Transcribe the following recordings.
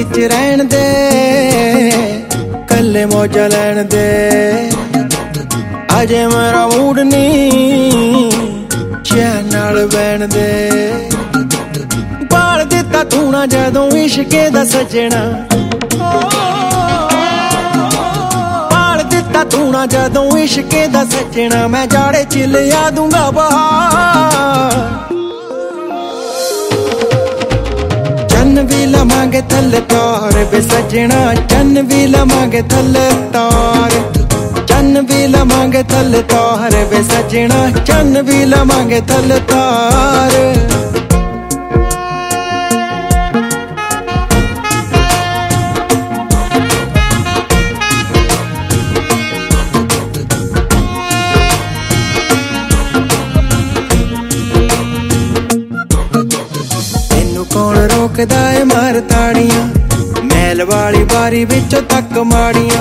विच रहन दे, कल्ले मौजा लैन दे। अजे मेरा मूड नहीं चैन नाल बैन दे। पाल दिता तू ना जदों इश्के दा सजना, पाल दिता तू ना जदों इश्के दा सजना। मैं जाड़े च लिया दूंगा बहार, चन्न भी लवांगे थल्ले तार बे सजना। चन्न भी लवांगे थल्ले तार, चन्न भी लवांगे थल्ले तार बे सजना। चन्न भी लवांगे थल्ले तार। कौन रोकदा है मार ताड़ियां, मैल वाली बारी विचों तक माड़ियां।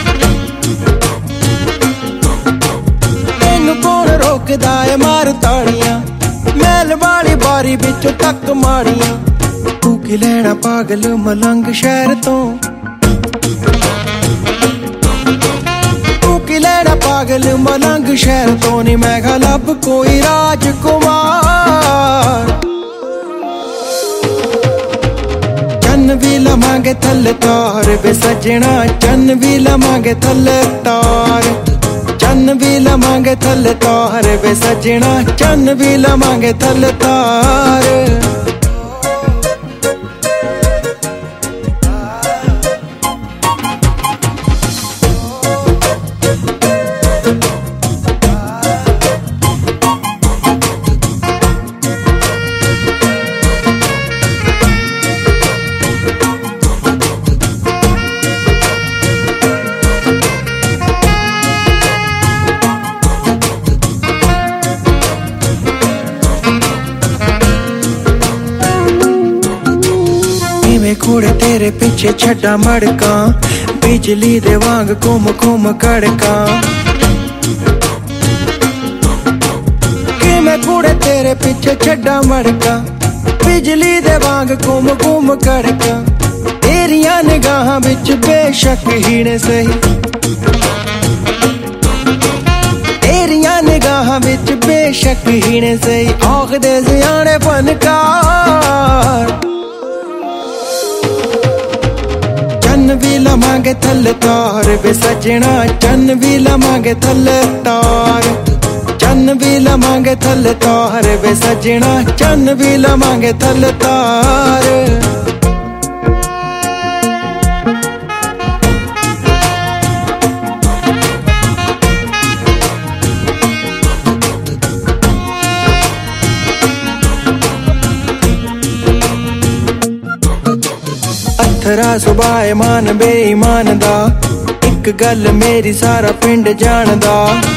तेनू कौन रोकदा है मार ताड़ियां, मैल वाली बारी विचों तक माड़ियां। तू की लैना पागल मलंग शहर तो, तू की लैना पागल मलंग शहर तो। नी मैं लब कोई राजकुमार, चन्न भी लवांगे थल्ले तार बे सजना। चन्न भी लवांगे थल्ले तार, चन्न भी लवांगे थल्ले तार बे सजना। चन्न भी लवांगे थल्ले तार। कुड़े तेरे पीछे छड्डा मड़का, बिजली दे वांग घुम घुम कड़का। कि मैं कुड़े तेरे पीछे छड्डा मड़का, बिजली दे वांग घुम घुम कड़का। तेरियां निगाहां विच बेशक ही ने सही, तेरियां निगाहां विच बेशक ही ने सही। आखदे सियाणे फनकार, चन्न भी लवांगे थल्ले तार बे सजना। चन्न भी लवांगे थल्ले तार, चन्न भी लवांगे थल्ले तार बे सजना। चन्न भी लवांगे थल्ले तार। अथरा सुभाए मान बेईमान दा, इक गल मेरी सारा पिंड जानदा।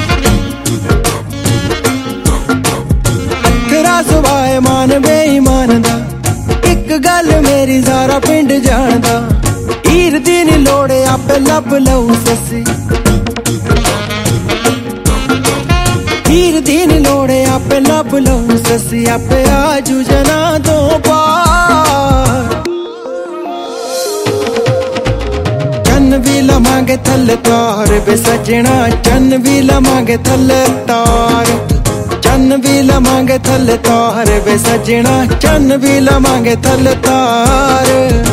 अथरा सुभाए मान बेईमान दा, इक गल मेरी सारा पिंड जानदा। हीर दी नी लोड़े आपे लब लऊ ससी, हीर दी नी लोड़े आपे लब लऊ ससी। आपे आजू जना तो पार, चन्न भी लवांगे थल्ले तार बे सजना। चन्न भी लवांगे थल्ले तार, चन्न भी लवांगे थल्ले तार बे सजना। चन्न भी लवांगे थल्ले तार।